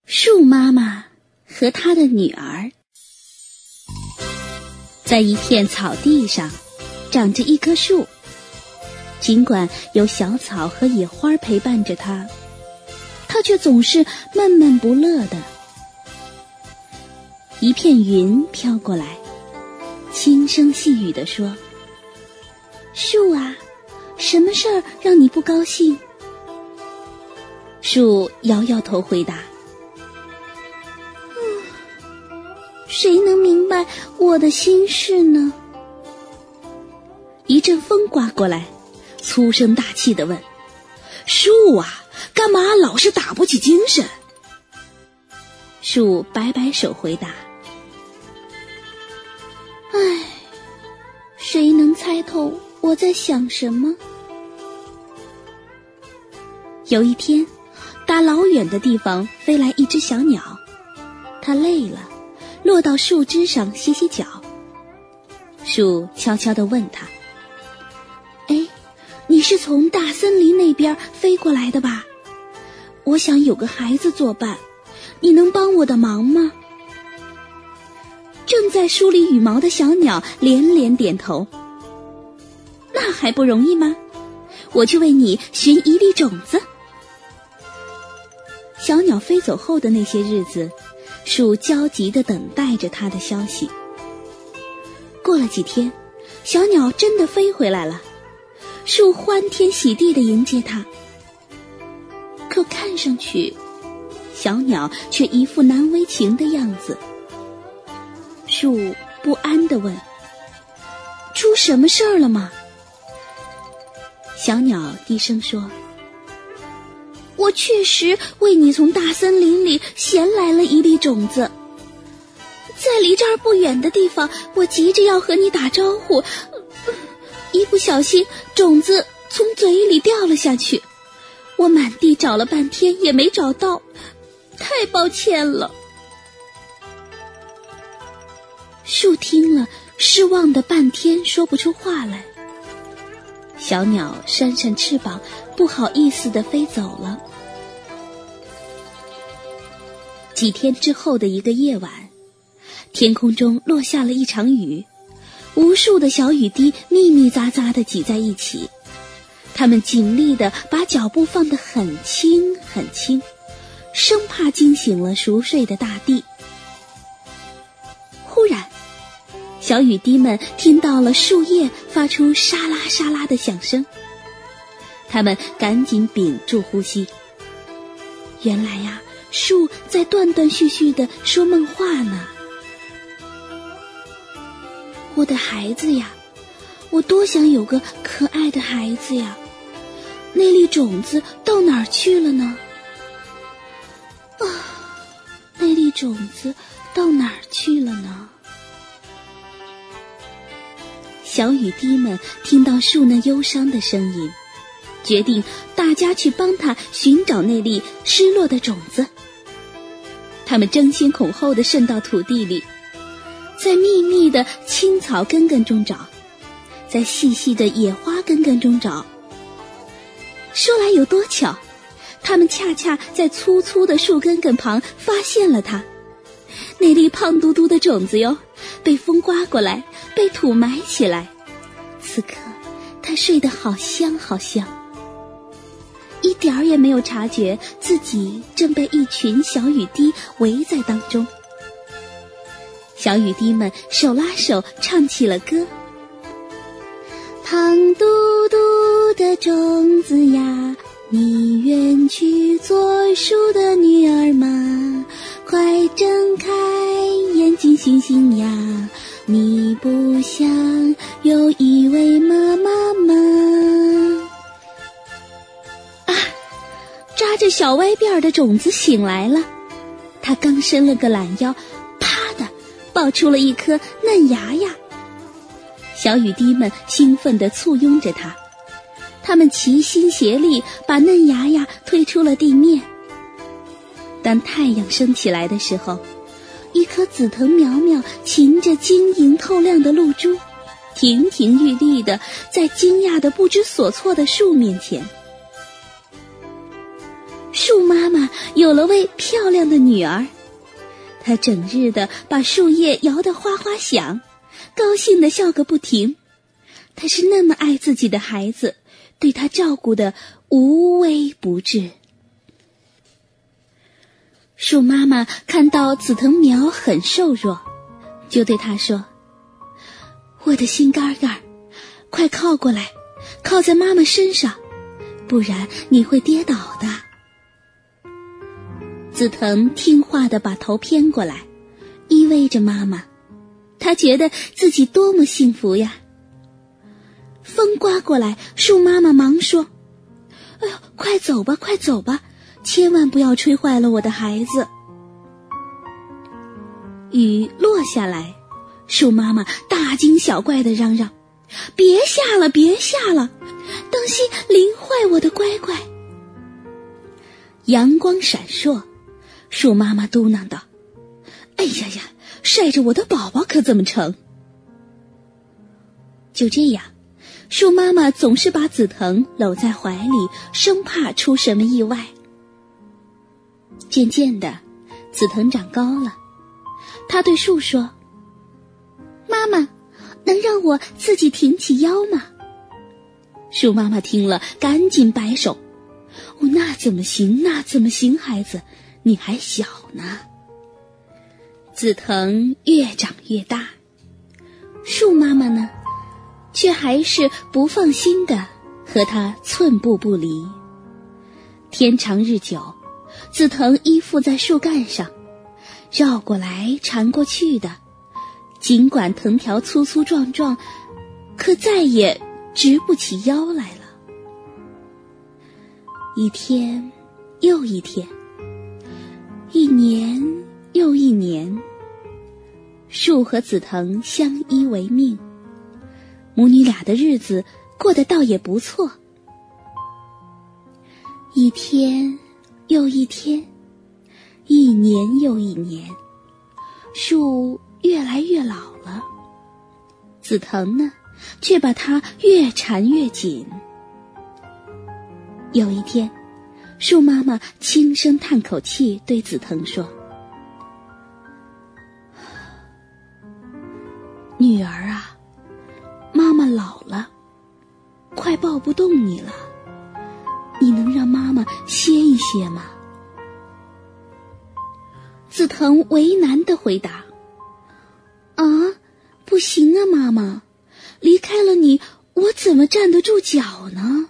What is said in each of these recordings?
树妈妈和她的女儿。在一片草地上长着一棵树，尽管有小草和野花陪伴着它，它却总是闷闷不乐的。一片云飘过来，轻声细语地说：树啊，什么事儿让你不高兴？树摇摇头回答：谁能明白我的心事呢？一阵风刮过来，粗声大气地问：树啊，干嘛老是打不起精神？树摆摆手回答：唉，谁能猜透我在想什么？有一天，大老远的地方飞来一只小鸟，它累了，落到树枝上歇歇脚。树悄悄地问它：哎，你是从大森林那边飞过来的吧？我想有个孩子作伴，你能帮我的忙吗？正在梳理羽毛的小鸟连连点头。那还不容易吗？我去为你寻一粒种子。小鸟飞走后的那些日子，树焦急地等待着它的消息。过了几天，小鸟真的飞回来了，树欢天喜地地迎接它。可看上去，小鸟却一副难为情的样子。树不安地问：出什么事儿了吗？小鸟低声说：我确实为你从大森林里衔来了一粒种子，在离这儿不远的地方，我急着要和你打招呼，一不小心种子从嘴里掉了下去，我满地找了半天也没找到，太抱歉了。树听了，失望的半天说不出话来。小鸟扇扇翅膀，不好意思地飞走了。几天之后的一个夜晚，天空中落下了一场雨，无数的小雨滴密密匝匝地挤在一起，它们尽力地把脚步放得很轻很轻，生怕惊醒了熟睡的大地。忽然，小雨滴们听到了树叶发出沙拉沙拉的响声，它们赶紧屏住呼吸。原来呀，树在断断续续地说梦话呢。我的孩子呀，我多想有个可爱的孩子呀，那粒种子到哪儿去了呢？啊，那粒种子到哪儿去了呢？小雨滴们听到树那忧伤的声音，决定大家去帮他寻找那粒失落的种子。他们争先恐后地渗到土地里，在密密的青草根根中找，在细细的野花根根中找。说来有多巧，他们恰恰在粗粗的树根根旁发现了它，那粒胖嘟嘟的种子哟，被风刮过来，被土埋起来。此刻它睡得好香好香，一点儿也没有察觉自己正被一群小雨滴围在当中。小雨滴们手拉手唱起了歌：胖嘟嘟的种子呀，你愿去做树的女儿吗？快睁开眼睛醒醒呀，你不想有一位妈妈吗？啊，扎着小歪辫的种子醒来了，它刚伸了个懒腰，啪的爆出了一颗嫩芽芽。小雨滴们兴奋地簇拥着它，它们齐心协力把嫩芽芽推出了地面。当太阳升起来的时候，一颗紫藤苗苗擎着晶莹透亮的露珠，亭亭玉立地在惊讶的不知所措的树面前。 树妈妈有了位漂亮的女儿，她整日的把树叶摇得哗哗响，高兴地笑个不停。她是那么爱自己的孩子，对她照顾得无微不至。树妈妈看到紫藤苗很瘦弱，就对她说：“我的心肝肝，快靠过来，靠在妈妈身上，不然你会跌倒的。”紫藤听话地把头偏过来，依偎着妈妈，她觉得自己多么幸福呀。风刮过来，树妈妈忙说：“哎呦，快走吧，快走吧，千万不要吹坏了我的孩子。”雨落下来，树妈妈大惊小怪地嚷嚷：“别下了，别下了，当心淋坏我的乖乖。”阳光闪烁，树妈妈嘟囔道：“哎呀呀，晒着我的宝宝可怎么成？”就这样，树妈妈总是把紫藤搂在怀里，生怕出什么意外。渐渐的，紫藤长高了，她对树说：“妈妈，能让我自己挺起腰吗？”树妈妈听了，赶紧摆手：“哦，那怎么行，那怎么行，孩子，你还小呢。”紫藤越长越大，树妈妈呢，却还是不放心地和它寸步不离。天长日久，紫藤依附在树干上，绕过来缠过去的，尽管藤条粗粗壮壮，可再也直不起腰来了。一天又一天，一年又一年，树和紫藤相依为命，母女俩的日子过得倒也不错。一天又一天，一年又一年，树越来越老了，紫藤呢，却把它越缠越紧。有一天，树妈妈轻声叹口气，对紫藤说：“女儿啊，妈妈老了，快抱不动你了，你能让妈妈歇一歇吗？”紫藤为难地回答：“啊，不行啊，妈妈，离开了你，我怎么站得住脚呢？”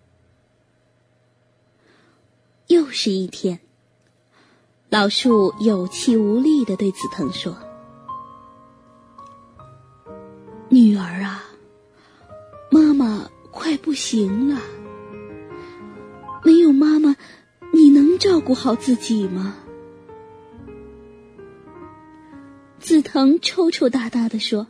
又是一天，老树有气无力地对紫藤说：“女儿啊，妈妈快不行了，没有妈妈，你能照顾好自己吗？”紫藤抽抽搭搭地说：“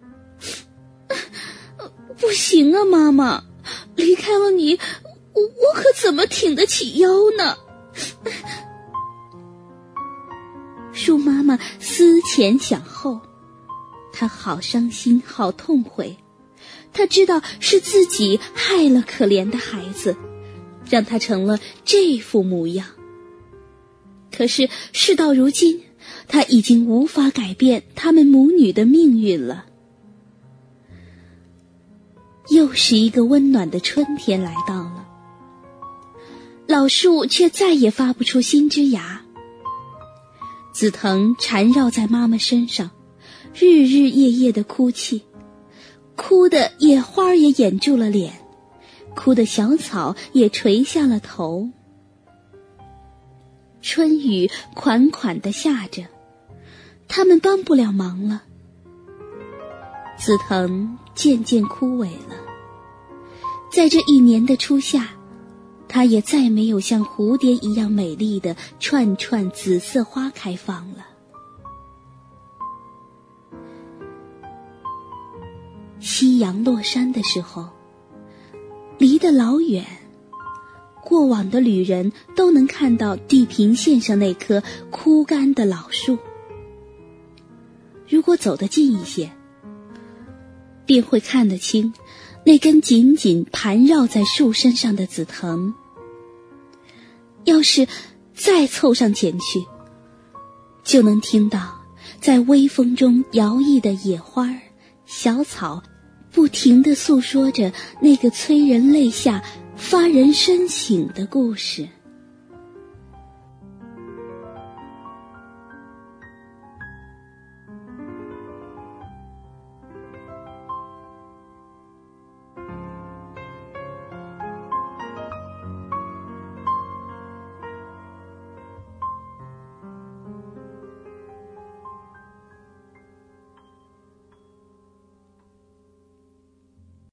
不行啊，妈妈，离开了你，我可怎么挺得起腰呢？”树妈妈思前想后，她好伤心，好痛悔。她知道是自己害了可怜的孩子，让他成了这副模样。可是事到如今，她已经无法改变他们母女的命运了。又是一个温暖的春天来到了，老树却再也发不出新枝芽。紫藤缠绕在妈妈身上，日日夜夜地哭泣，哭得野花也掩住了脸，哭得小草也垂下了头。春雨款款地下着，他们帮不了忙了。紫藤渐渐枯萎了，在这一年的初夏，它也再没有像蝴蝶一样美丽的串串紫色花开放了。夕阳落山的时候，离得老远，过往的旅人都能看到地平线上那棵枯干的老树。如果走得近一些，便会看得清那根紧紧盘绕在树身上的紫藤。 要是再凑上前去，就能听到在微风中摇曳的野花、小草不停地诉说着那个催人泪下、发人深省的故事。